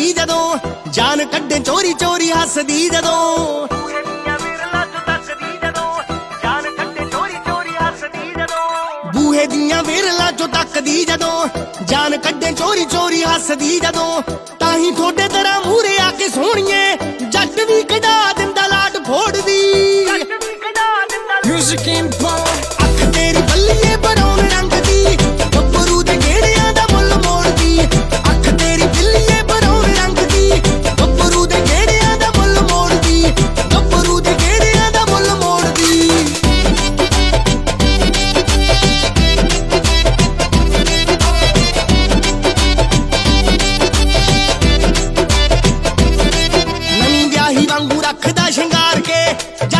ਦੱਸਦੀ ਜਦੋਂ, ਜਾਨ ਕੱਢੇ ਚੋਰੀ ਚੋਰੀ ਹੱਸਦੀ ਜਦੋਂ। ਬੂਹੇ ਦੀਆਂ ਵਿਰਲਾਂ ਚੋਂ ਤੱਕਦੀ ਜਦੋਂ, ਜਾਨ ਕੱਢੇ ਚੋਰੀ ਚੋਰੀ ਹੱਸਦੀ ਜਦੋਂ। ਤਾਂ ਹੀ ਥੋੜੇ ਤਰ੍ਹਾਂ ਮੂਹਰੇ ਆ ਕੇ ਸੋਹਣੀਏ, ਜੱਟ ਵੀ ਕਢਾ ਦਿੰਦਾ ਲਾਟ ਫੋੜਦੀ। Music and ball, ਅੱਖ ਤੇਰੀ ਬੱਲੀਏ ਬਰੌਨ ਰੰਗ ਦੀ, ਗੱਭਰੂ ਦੇ ਗੇੜਿਆਂ ਦਾ ਮੁੱਲ ਮੋੜਦੀ। ਅੱਖ ਤੇਰੀ ਬੱਲੀਏ ਬਰੌਨ ਰੰਗ ਦੀ, ਗੱਭਰੂ ਦੇ ਗੇੜਿਆਂ ਦਾ ਮੁੱਲ ਮੋੜਦੀ। ਗੱਭਰੂ ਦੇ ਗੇੜਿਆਂ ਦਾ ਮੁੱਲ ਮੋੜਦੀ। ਨਵੀਂ ਵਿਆਹੀ ਵਾਂਗੂ ਰੱਖਦਾ ਸ਼ਿੰਗਾਰ ਕੇ,